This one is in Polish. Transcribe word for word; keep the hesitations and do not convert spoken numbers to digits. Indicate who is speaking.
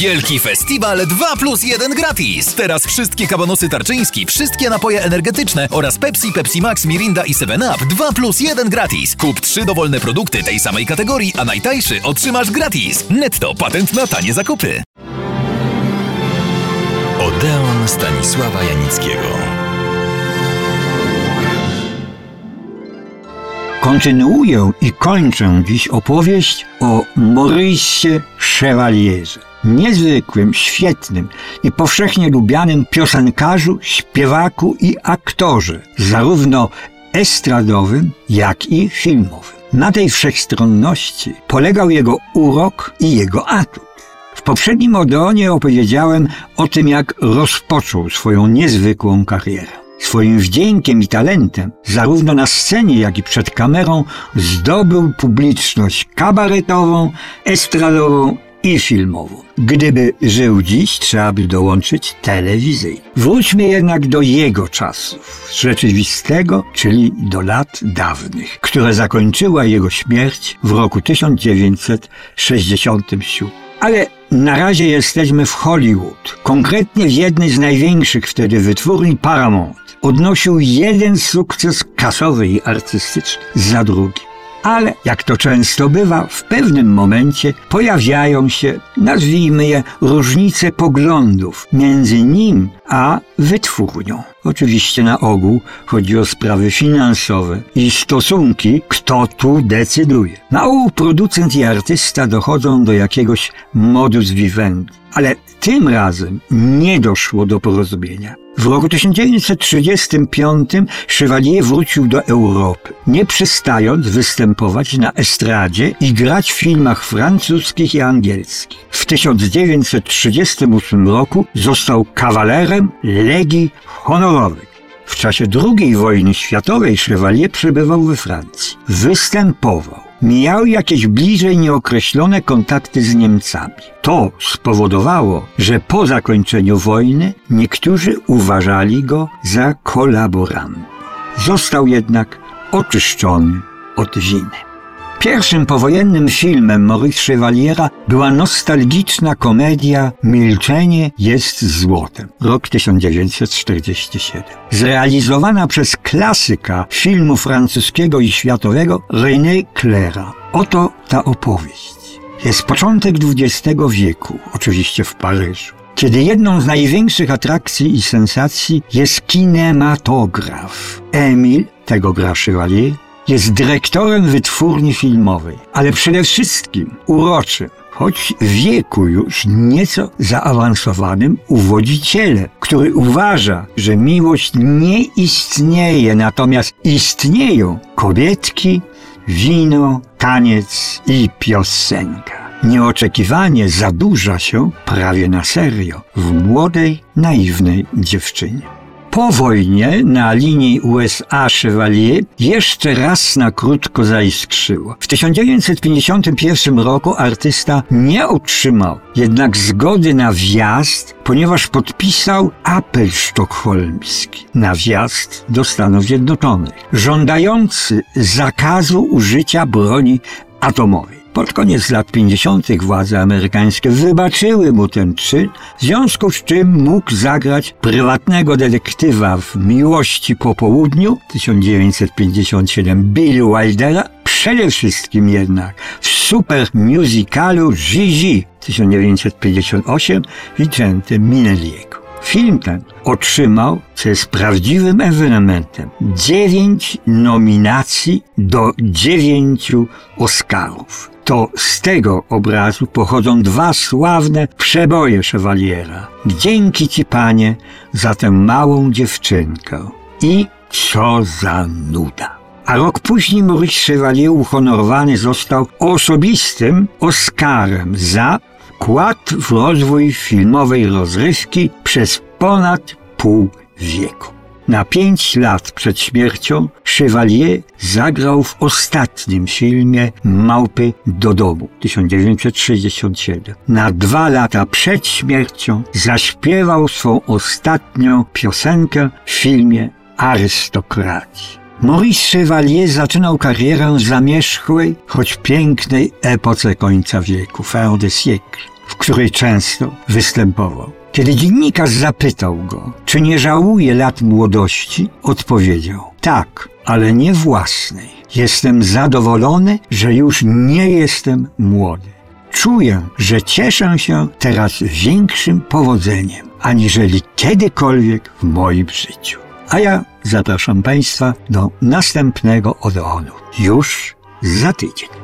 Speaker 1: Wielki festiwal dwa plus jeden gratis. Teraz wszystkie kabanosy Tarczyński, wszystkie napoje energetyczne oraz Pepsi, Pepsi Max, Mirinda i seven up dwa plus jeden gratis. Kup trzy dowolne produkty tej samej kategorii, a najtańszy otrzymasz gratis. Netto, patent na tanie zakupy. Odeon Stanisława Janickiego.
Speaker 2: Kontynuuję i kończę dziś opowieść o Maurice Chevalierze, niezwykłym, świetnym i powszechnie lubianym piosenkarzu, śpiewaku i aktorze, zarówno estradowym, jak i filmowym. Na tej wszechstronności polegał jego urok i jego atut. W poprzednim Odeonie opowiedziałem o tym, jak rozpoczął swoją niezwykłą karierę. Swoim wdziękiem i talentem, zarówno na scenie, jak i przed kamerą, zdobył publiczność kabaretową, estradową i filmową. Gdyby żył dziś, trzeba by dołączyć telewizyjną. Wróćmy jednak do jego czasów, rzeczywistego, czyli do lat dawnych, które zakończyła jego śmierć w roku tysiąc dziewięćset sześćdziesiątym siódmym. Ale na razie jesteśmy w Hollywood, konkretnie w jednej z największych wtedy wytwórni Paramount. Odnosił jeden sukces kasowy i artystyczny za drugim. Ale, jak to często bywa, w pewnym momencie pojawiają się, nazwijmy je, różnice poglądów między nim a wytwórnią. Oczywiście na ogół chodzi o sprawy finansowe i stosunki, kto tu decyduje. Na ogół producent i artysta dochodzą do jakiegoś modus vivendi, ale tym razem nie doszło do porozumienia. W roku tysiąc dziewięćset trzydziestym piątym Chevalier wrócił do Europy, nie przestając występować na estradzie i grać w filmach francuskich i angielskich. W tysiąc dziewięćset trzydziestym ósmym roku został kawalerem Legii Honorowej. W czasie drugiej wojny światowej Chevalier przebywał we Francji. Występował. Miał jakieś bliżej nieokreślone kontakty z Niemcami. To spowodowało, że po zakończeniu wojny niektórzy uważali go za kolaboranta. Został jednak oczyszczony od winy. Pierwszym powojennym filmem Maurice Chevaliera była nostalgiczna komedia Milczenie jest złotem, rok tysiąc dziewięćset czterdziesty siódmy. Zrealizowana przez klasyka filmu francuskiego i światowego René Claira. Oto ta opowieść. Jest początek dwudziestego wieku, oczywiście w Paryżu, kiedy jedną z największych atrakcji i sensacji jest kinematograf. Emil, tego gra Chevalier, jest dyrektorem wytwórni filmowej, ale przede wszystkim uroczym, choć w wieku już nieco zaawansowanym uwodzicielem, który uważa, że miłość nie istnieje, natomiast istnieją kobietki, wino, taniec i piosenka. Nieoczekiwanie zadłuża się prawie na serio w młodej, naiwnej dziewczynie. Po wojnie na linii U S A Chevalier jeszcze raz na krótko zaiskrzyło. W tysiąc dziewięćset pięćdziesiątym pierwszym roku artysta nie otrzymał jednak zgody na wjazd, ponieważ podpisał apel sztokholmski na wjazd do Stanów Zjednoczonych, żądający zakazu użycia broni atomowej. Pod koniec lat pięćdziesiątych władze amerykańskie wybaczyły mu ten czyn, w związku z czym mógł zagrać prywatnego detektywa w Miłości po południu tysiąc dziewięćset pięćdziesiątym siódmym Billy Wildera, przede wszystkim jednak w super musicalu Gigi tysiąc dziewięćset pięćdziesiątym ósmym Vicente Minelliego. Film ten otrzymał, co jest prawdziwym ewenementem, dziewięć nominacji do dziewięciu Oscarów. To z tego obrazu pochodzą dwa sławne przeboje Chevaliera. Dzięki Ci, Panie, za tę małą dziewczynkę i Co za nuda. A rok później Maurice Chevalier uhonorowany został osobistym Oscarem za wkład w rozwój filmowej rozrywki przez ponad pół wieku. Na pięć lat przed śmiercią Chevalier zagrał w ostatnim filmie Małpy do domu tysiąc dziewięćset sześćdziesiątym siódmym. Na dwa lata przed śmiercią zaśpiewał swą ostatnią piosenkę w filmie Arystokraci. Maurice Chevalier zaczynał karierę w zamierzchłej, choć pięknej epoce końca wieku, fin de siècle. w której często występował. Kiedy dziennikarz zapytał go, czy nie żałuje lat młodości, odpowiedział: tak, ale nie własnej. Jestem zadowolony, że już nie jestem młody. Czuję, że cieszę się teraz większym powodzeniem, aniżeli kiedykolwiek w moim życiu. A ja zapraszam Państwa do następnego Odeonu już za tydzień.